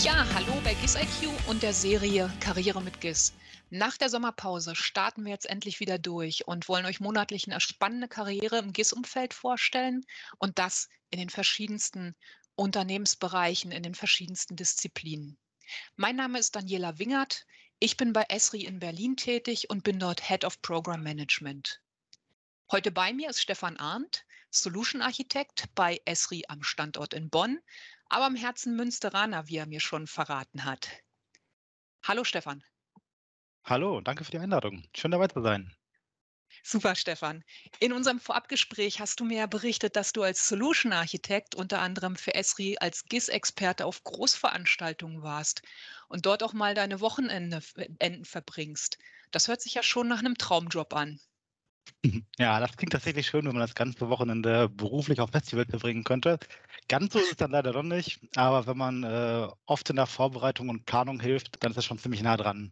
Ja, hallo bei GIS-IQ und der Serie Karriere mit GIS. Nach der Sommerpause starten wir jetzt endlich wieder durch und wollen euch monatlich eine spannende Karriere im GIS-Umfeld vorstellen und das in den verschiedensten Unternehmensbereichen, in den verschiedensten Disziplinen. Mein Name ist Daniela Wingert. Ich bin bei Esri in Berlin tätig und bin dort Head of Program Management. Heute bei mir ist Stefan Arndt, Solution Architekt bei Esri am Standort in Bonn, aber im Herzen Münsteraner, wie er mir schon verraten hat. Hallo Stefan. Hallo, danke für die Einladung. Schön dabei zu sein. Super, Stefan. In unserem Vorabgespräch hast du mir ja berichtet, dass du als Solution Architekt unter anderem für Esri als GIS-Experte auf Großveranstaltungen warst und dort auch mal deine Wochenenden verbringst. Das hört sich ja schon nach einem Traumjob an. Ja, das klingt tatsächlich schön, wenn man das ganze Wochenende beruflich auf Festivals verbringen könnte. Ganz so ist es dann leider noch nicht, aber wenn man oft in der Vorbereitung und Planung hilft, dann ist das schon ziemlich nah dran.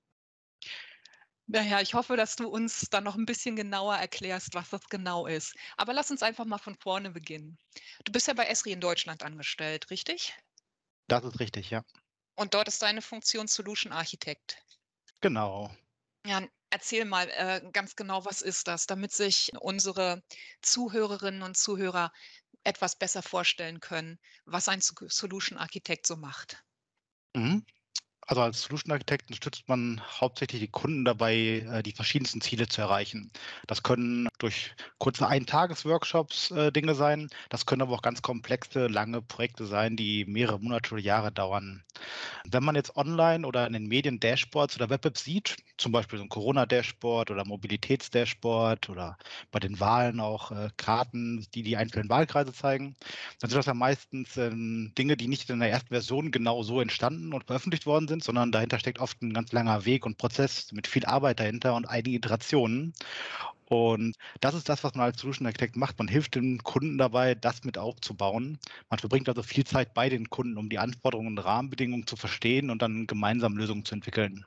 Naja, ich hoffe, dass du uns dann noch ein bisschen genauer erklärst, was das genau ist. Aber lass uns einfach mal von vorne beginnen. Du bist ja bei Esri in Deutschland angestellt, richtig? Das ist richtig, ja. Und dort ist deine Funktion Solution Architekt. Genau. Ja, erzähl mal, ganz genau, was ist das, damit sich unsere Zuhörerinnen und Zuhörer etwas besser vorstellen können, was ein Solution Architekt so macht? Mhm. Also als Solution Architekt unterstützt man hauptsächlich die Kunden dabei, die verschiedensten Ziele zu erreichen. Das können durch kurze Eintages-Workshops Dinge sein. Das können aber auch ganz komplexe, lange Projekte sein, die mehrere Monate oder Jahre dauern. Wenn man jetzt online oder in den Medien Dashboards oder Web-Apps sieht, zum Beispiel so ein Corona-Dashboard oder Mobilitäts-Dashboard oder bei den Wahlen auch Karten, die die einzelnen Wahlkreise zeigen, dann sind das ja meistens Dinge, die nicht in der ersten Version genau so entstanden und veröffentlicht worden sind, sondern dahinter steckt oft ein ganz langer Weg und Prozess mit viel Arbeit dahinter und einigen Iterationen. Und das ist das, was man als Solution Architect macht. Man hilft dem Kunden dabei, das mit aufzubauen. Man verbringt also viel Zeit bei den Kunden, um die Anforderungen und Rahmenbedingungen zu verstehen und dann gemeinsam Lösungen zu entwickeln.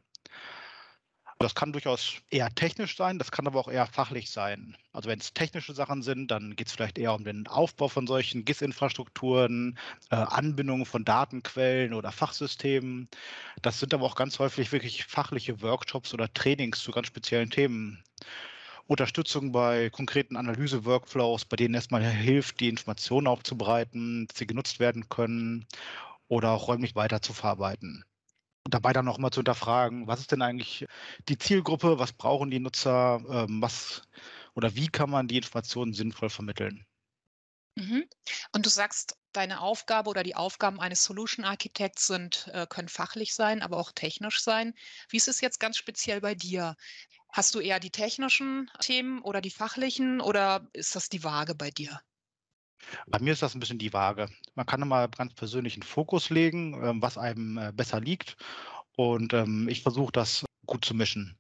Das kann durchaus eher technisch sein, das kann aber auch eher fachlich sein. Also wenn es technische Sachen sind, dann geht es vielleicht eher um den Aufbau von solchen GIS-Infrastrukturen, Anbindung von Datenquellen oder Fachsystemen. Das sind aber auch ganz häufig wirklich fachliche Workshops oder Trainings zu ganz speziellen Themen. Unterstützung bei konkreten Analyse-Workflows, bei denen erstmal hilft, die Informationen aufzubereiten, dass sie genutzt werden können oder auch räumlich weiter zu verarbeiten. Und dabei dann noch mal zu hinterfragen, was ist denn eigentlich die Zielgruppe, was brauchen die Nutzer, was oder wie kann man die Informationen sinnvoll vermitteln? Mhm. Und du sagst, deine Aufgabe oder die Aufgaben eines Solution Architekts können fachlich sein, aber auch technisch sein. Wie ist es jetzt ganz speziell bei dir? Hast du eher die technischen Themen oder die fachlichen oder ist das die Waage bei dir? Bei mir ist das ein bisschen die Waage. Man kann immer ganz persönlich 'n Fokus legen, was einem besser liegt und ich versuche das gut zu mischen.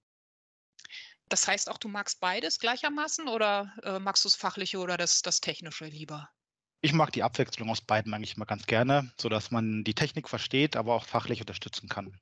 Das heißt auch, du magst beides gleichermaßen oder, magst du's Fachliche oder das Technische lieber? Ich mag die Abwechslung aus beidem eigentlich immer ganz gerne, sodass man die Technik versteht, aber auch fachlich unterstützen kann.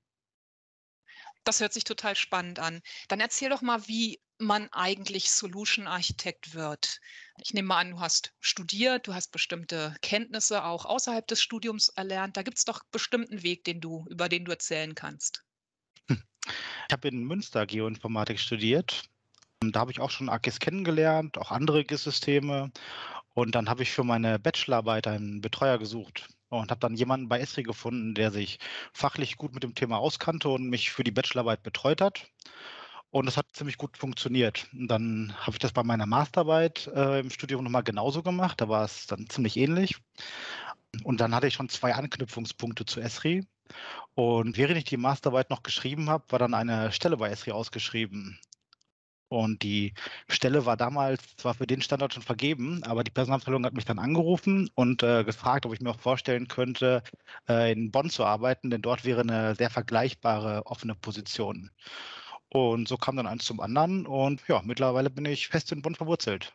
Das hört sich total spannend an. Dann erzähl doch mal, wie man eigentlich Solution Architekt wird. Ich nehme mal an, du hast studiert, du hast bestimmte Kenntnisse auch außerhalb des Studiums erlernt. Da gibt's doch bestimmt 'n Weg, über den du erzählen kannst. Ich habe in Münster Geoinformatik studiert. Und da habe ich auch schon AGIS kennengelernt, auch andere GIS-Systeme. Und dann habe ich für meine Bachelorarbeit einen Betreuer gesucht und habe dann jemanden bei Esri gefunden, der sich fachlich gut mit dem Thema auskannte und mich für die Bachelorarbeit betreut hat. Und das hat ziemlich gut funktioniert. Und dann habe ich das bei meiner Masterarbeit im Studium nochmal genauso gemacht. Da war es dann ziemlich ähnlich. Und dann hatte ich schon zwei Anknüpfungspunkte zu Esri. Und während ich die Masterarbeit noch geschrieben habe, war dann eine Stelle bei Esri ausgeschrieben. Und die Stelle war damals zwar für den Standort schon vergeben, aber die Personalabteilung hat mich dann angerufen und gefragt, ob ich mir auch vorstellen könnte, in Bonn zu arbeiten, denn dort wäre eine sehr vergleichbare offene Position. Und so kam dann eins zum anderen und ja, mittlerweile bin ich fest in Bonn verwurzelt.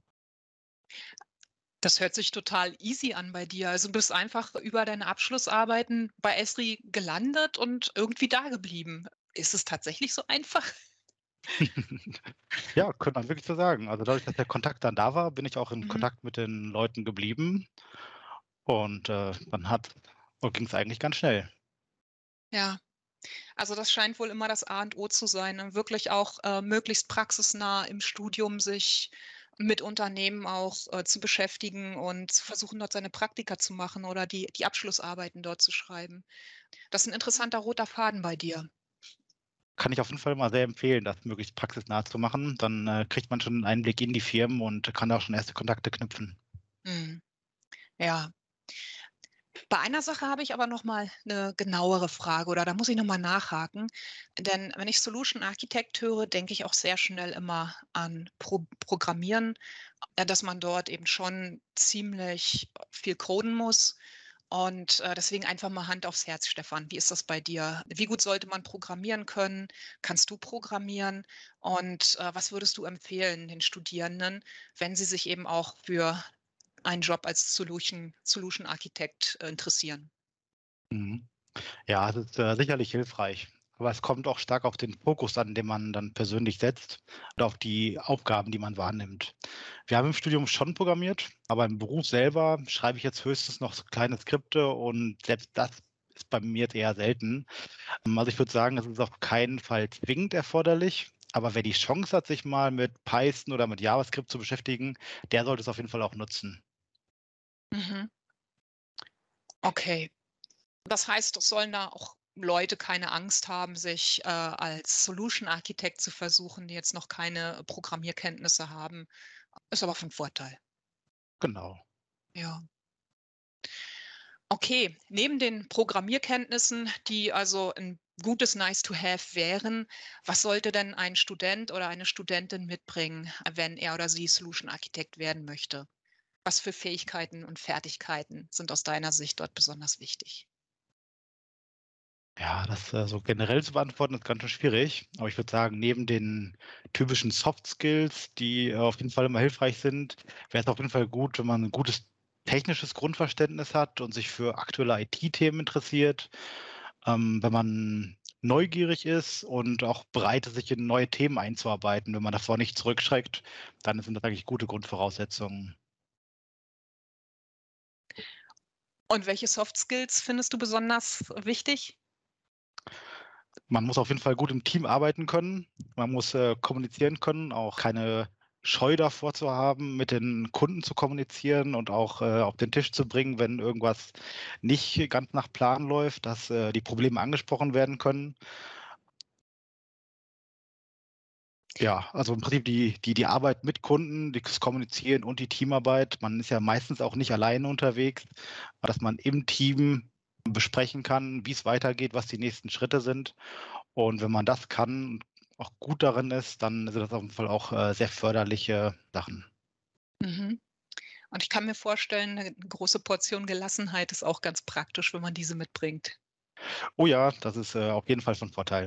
Das hört sich total easy an bei dir. Also, du bist einfach über deine Abschlussarbeiten bei Esri gelandet und irgendwie dageblieben. Ist es tatsächlich so einfach? Ja, könnte man wirklich so sagen. Also dadurch, dass der Kontakt dann da war, bin ich auch in Mhm. Kontakt mit den Leuten geblieben und man hat Und ging es eigentlich ganz schnell. Ja. Also, das scheint wohl immer das A und O zu sein, ne? Wirklich auch, möglichst praxisnah im Studium sich mit Unternehmen auch, zu beschäftigen und zu versuchen, dort seine Praktika zu machen oder die Abschlussarbeiten dort zu schreiben. Das ist 'n interessanter roter Faden bei dir. Kann ich auf jeden Fall mal sehr empfehlen, das möglichst praxisnah zu machen. Dann, kriegt man schon 'n Einblick in die Firmen und kann auch schon erste Kontakte knüpfen. Mhm. Ja. Bei einer Sache habe ich aber noch mal 'ne genauere Frage oder da muss ich noch mal nachhaken. Denn wenn ich Solution Architect höre, denke ich auch sehr schnell immer an Programmieren, dass man dort eben schon ziemlich viel coden muss. Und, deswegen einfach mal Hand aufs Herz, Stefan. Wie ist das bei dir? Wie gut sollte man programmieren können? Kannst du programmieren? Und, was würdest du empfehlen den Studierenden, wenn sie sich eben auch für einen Job als Solution Architect, interessieren? Mhm. Ja, es ist, sicherlich hilfreich, aber es kommt auch stark auf den Fokus an, den man dann persönlich setzt und auf die Aufgaben, die man wahrnimmt. Wir haben im Studium schon programmiert, aber im Beruf selber schreibe ich jetzt höchstens noch so kleine Skripte und selbst das ist bei mir jetzt eher selten. Also, ich würde sagen, es ist auf keinen Fall zwingend erforderlich, aber wer die Chance hat, sich mal mit Python oder mit JavaScript zu beschäftigen, der sollte es auf jeden Fall auch nutzen. Mhm. Okay. Das heißt, es sollen da auch Leute keine Angst haben, sich, als Solution Architect zu versuchen, die jetzt noch keine Programmierkenntnisse haben. Ist aber von Vorteil. Genau. Ja. Okay, neben den Programmierkenntnissen, die also ein gutes Nice to have wären, was sollte denn ein Student oder eine Studentin mitbringen, wenn er oder sie Solution Architect werden möchte? Was für Fähigkeiten und Fertigkeiten sind aus deiner Sicht dort besonders wichtig? Ja, das, so generell zu beantworten, ist ganz schön schwierig. Aber ich würde sagen, neben den typischen Soft Skills, die auf jeden Fall immer hilfreich sind, wäre es auf jeden Fall gut, wenn man ein gutes technisches Grundverständnis hat und sich für aktuelle IT-Themen interessiert. Wenn man neugierig ist und auch bereit ist, sich in neue Themen einzuarbeiten, wenn man davor nicht zurückschreckt, dann sind das eigentlich gute Grundvoraussetzungen. Und welche Soft Skills findest du besonders wichtig? Man muss auf jeden Fall gut im Team arbeiten können. Man muss, kommunizieren können, auch keine Scheu davor zu haben, mit den Kunden zu kommunizieren und auch, auf den Tisch zu bringen, wenn irgendwas nicht ganz nach Plan läuft, dass, die Probleme angesprochen werden können. Ja, also im Prinzip die Arbeit mit Kunden, das Kommunizieren und die Teamarbeit. Man ist ja meistens auch nicht alleine unterwegs, aber dass man im Team besprechen kann, wie es weitergeht, was die nächsten Schritte sind. Und wenn man das kann und auch gut darin ist, dann sind das auf jeden Fall auch, sehr förderliche Sachen. Mhm. Und ich kann mir vorstellen, 'ne große Portion Gelassenheit ist auch ganz praktisch, wenn man diese mitbringt. Oh ja, das ist, auf jeden Fall von Vorteil.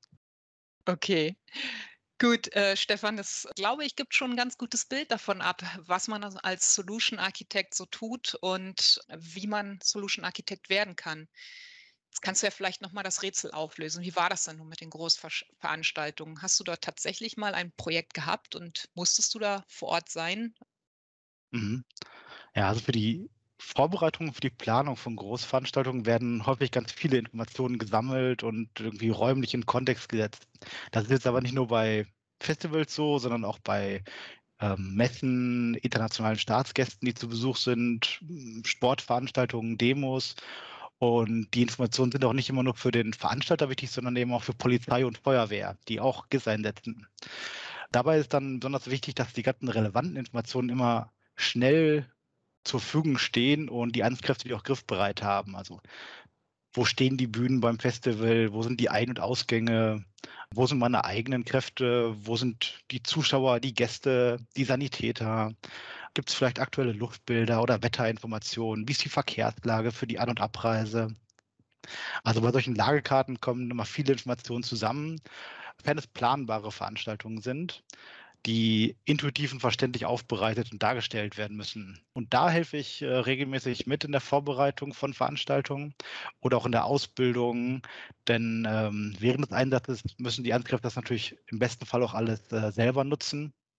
Okay. Gut, Stefan, das, glaube ich, gibt schon 'n ganz gutes Bild davon ab, was man also als Solution Architect so tut und wie man Solution Architect werden kann. Jetzt kannst du ja vielleicht noch mal das Rätsel auflösen. Wie war das denn nun mit den Großveranstaltungen? Hast du dort tatsächlich mal ein Projekt gehabt und musstest du da vor Ort sein? Mhm. Ja, also für die Vorbereitung, für die Planung von Großveranstaltungen werden häufig ganz viele Informationen gesammelt und irgendwie räumlich in Kontext gesetzt. Das ist jetzt aber nicht nur bei Festivals so, sondern auch bei, Messen, internationalen Staatsgästen, die zu Besuch sind, Sportveranstaltungen, Demos. Und die Informationen sind auch nicht immer nur für den Veranstalter wichtig, sondern eben auch für Polizei und Feuerwehr, die auch GIS einsetzen. Dabei ist dann besonders wichtig, dass die ganzen relevanten Informationen immer schnell zur Verfügung stehen und die Amtskräfte die auch griffbereit haben. Also, wo stehen die Bühnen beim Festival? Wo sind die Ein und Ausgänge? Wo sind meine eigenen Kräfte? Wo sind die Zuschauer, die Gäste, die Sanitäter? Gibt es vielleicht aktuelle Luftbilder oder Wetterinformationen? Wie ist die Verkehrslage für die An und Abreise? Also, bei solchen Lagekarten kommen immer viele Informationen zusammen, sofern es planbare Veranstaltungen sind, die intuitiv und verständlich aufbereitet und dargestellt werden müssen. Und da helfe ich, regelmäßig mit in der Vorbereitung von Veranstaltungen oder auch in der Ausbildung, denn, während des Einsatzes müssen die Amtskräfte das natürlich im besten Fall auch alles, selber nutzen.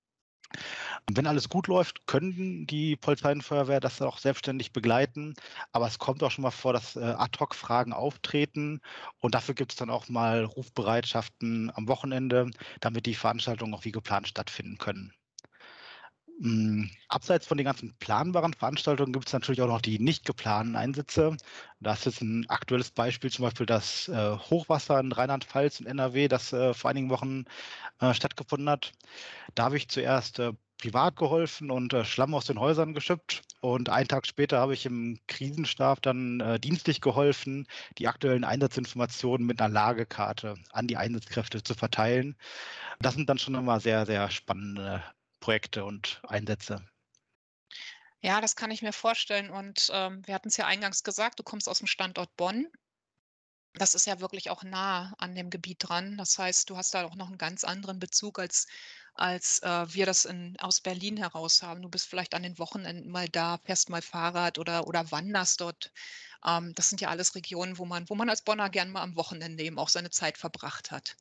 Und wenn alles gut läuft, können die Polizei und Feuerwehr das auch selbstständig begleiten. Aber es kommt auch schon mal vor, dass Ad-hoc-Fragen auftreten. Und dafür gibt es dann auch mal Rufbereitschaften am Wochenende, damit die Veranstaltungen auch wie geplant stattfinden können. Abseits von den ganzen planbaren Veranstaltungen gibt es natürlich auch noch die nicht geplanten Einsätze. Da ist jetzt ein aktuelles Beispiel, zum Beispiel das Hochwasser in Rheinland-Pfalz und NRW, das vor einigen Wochen stattgefunden hat. Da habe ich zuerst privat geholfen und Schlamm aus den Häusern geschippt. Und einen Tag später habe ich im Krisenstab dann dienstlich geholfen, die aktuellen Einsatzinformationen mit einer Lagekarte an die Einsatzkräfte zu verteilen. Das sind dann schon immer sehr, sehr spannende Projekte und Einsätze. Ja, das kann ich mir vorstellen. Und wir hatten es ja eingangs gesagt, du kommst aus dem Standort Bonn. Das ist ja wirklich auch nah an dem Gebiet dran. Das heißt, du hast da auch noch einen ganz anderen Bezug, als wir das aus Berlin heraus haben. Du bist vielleicht an den Wochenenden mal da, fährst mal Fahrrad oder wanderst dort. Das sind ja alles Regionen, wo man als Bonner gern mal am Wochenende eben auch seine Zeit verbracht hat.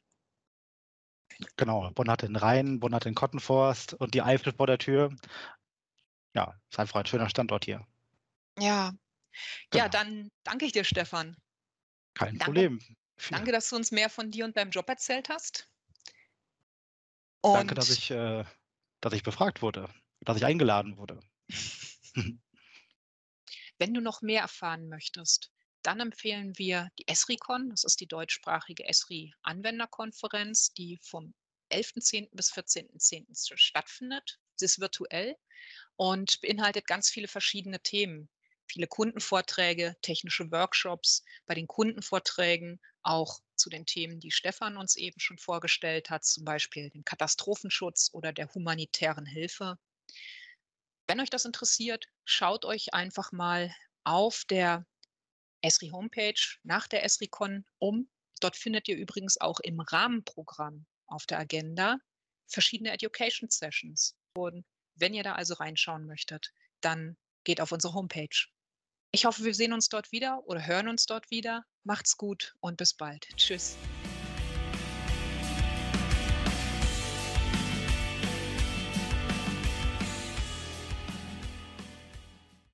Genau, Bonn hat den Rhein, Bonn hat den Kottenforst und die Eifel vor der Tür. Ja, ist einfach ein schöner Standort hier. Ja. Ja, Genau, dann danke ich dir, Stefan. kein Danke Problem. danke, dass du uns mehr von dir und deinem Job erzählt hast. Danke, Und dass ich befragt wurde, dass ich eingeladen wurde. wenn du noch mehr erfahren möchtest, dann empfehlen wir die ESRICON. Das ist die deutschsprachige ESRI-Anwenderkonferenz, die vom 11.10. bis 14.10. stattfindet. Sie ist virtuell und beinhaltet ganz viele verschiedene Themen. Viele Kundenvorträge, technische Workshops, bei den Kundenvorträgen auch zu den Themen, die Stefan uns eben schon vorgestellt hat, zum Beispiel dem Katastrophenschutz oder der humanitären Hilfe. Wenn euch das interessiert, schaut euch einfach mal auf der ESRI Homepage nach der ESRICON um. Dort findet ihr übrigens auch im Rahmenprogramm auf der Agenda verschiedene Education Sessions. Und wenn ihr da also reinschauen möchtet, dann geht auf unsere Homepage. Ich hoffe, wir sehen uns dort wieder oder hören uns dort wieder. Macht's gut und bis bald. Tschüss.